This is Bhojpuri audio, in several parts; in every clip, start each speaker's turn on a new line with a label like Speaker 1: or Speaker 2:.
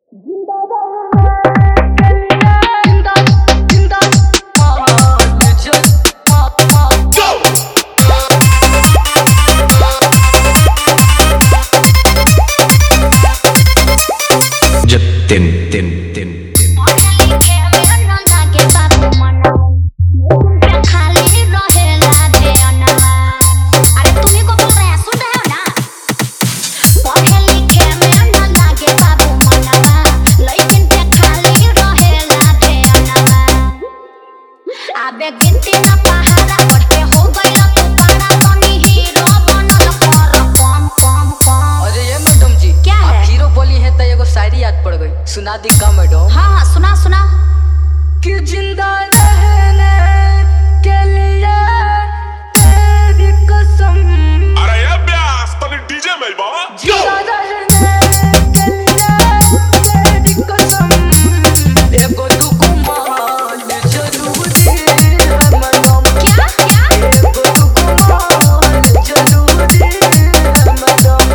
Speaker 1: सुना दी का मैडम।
Speaker 2: हाँ हाँ सुना सुना।
Speaker 1: कि जिंदा रहने के लिए तेरी कसम।
Speaker 3: अरे ये ब्यास तनी डीजे में बाबा।
Speaker 1: जिंदा रहने के लिए तेरी कसम। एगो दुगो मान जरूरी है मैडम।
Speaker 2: क्या क्या?
Speaker 1: एगो दुगो मान जरूरी है मैडम।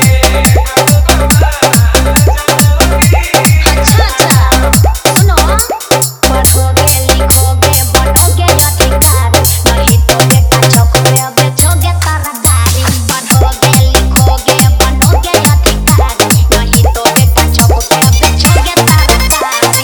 Speaker 2: अच्छा अच्छा सुनो। पढ़ोगे लिखोगे बनोगे अधिकारी, नहीं तो बेटा चौक पे बेचोगे तरकारी। पढ़ोगे लिखोगे बनोगे अधिकारी, नहीं तो बेटा चौक पे बेचोगे तरकारी।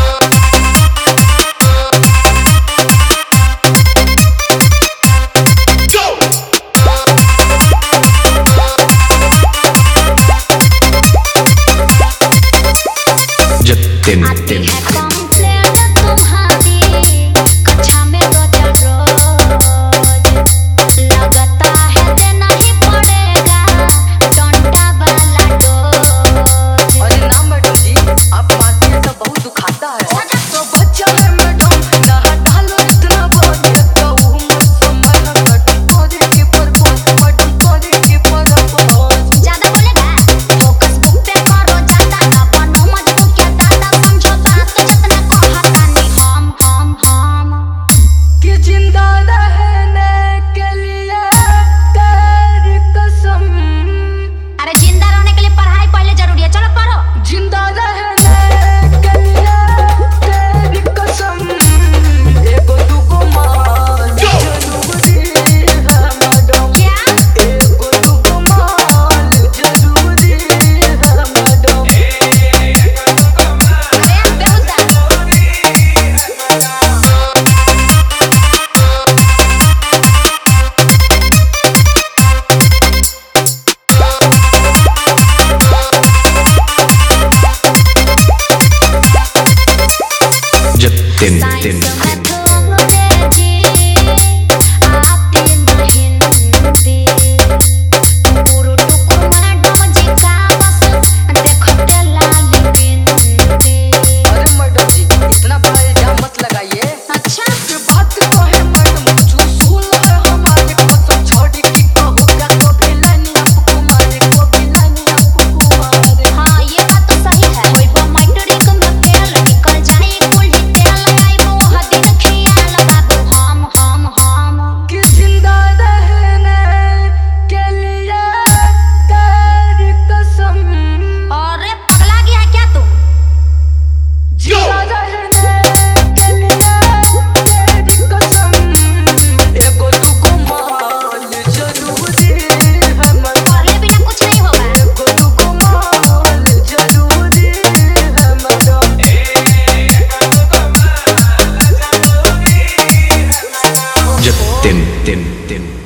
Speaker 2: आती है कंप्लेंट तुम्हारी कक्षा में रोज रोज, लगता है देना ही पड़ेगा डंडा वाला डोज।
Speaker 1: अरे ना मैडम जी, आप मारती हैं तो बहुत दुखाता है। तो बच्चा है मैडम, ना डालो इतना बोझ। कहूँ मत संभालना मैडम, कोरे की परपोज मैडम, कोरे की परपोज।
Speaker 2: ज्यादा बोलेगा फोकस बुक पे करो ज्यादा, ना बनो मजबूत क्या दादा। समझो बात जितना कहतानी हम।
Speaker 1: कि जिंदा रहने के लिए तेरी कसम।
Speaker 2: अरे जिंदा रहने के लिए पढ़ाई पहले जरूरी है, चलो पढ़ो।
Speaker 1: जिंदा रहने के लिए तेरी कसम। एगो दुगो मान जरूरी है मैडम।
Speaker 2: क्या?
Speaker 1: एगो दुगो मान जरूरी है मैडम।
Speaker 2: अरे बेहुदा। साइंस में अंग्रेजी आती नहीं हिंदी, टुकुर टुकुर मैडम जी का बस देखते लाल बिंदी।
Speaker 1: अरे मैडम जी, इतना बड़ा इल्जाम मत लगाइए।
Speaker 2: अच्छा
Speaker 1: कि बात कहे मैडम, कुछ उसूल है हमारे। कसम छोड़ी की कहूँगा कभी लानी आपको मारे, कभी लानी आपको मारे।
Speaker 2: हाँ ये बात तो सही है। कोई वो मैट्रिक में फेल निकल जाए कुल ही तेल लगाई वो हदीन खियाल बाबू हम।
Speaker 1: कि जिंदा रहने के लिए तेरी कसम।
Speaker 2: अरे पगला गया है क्या तू?
Speaker 1: जिंदा रहने के लिए तेरी कसम। एगो दुगो मान जरूरी है मैडम।
Speaker 2: पढ़ले बिना कुछ नहीं होगा।
Speaker 1: एगो दुगो मान जरूरी है मैडम।
Speaker 3: तीन तीन तीन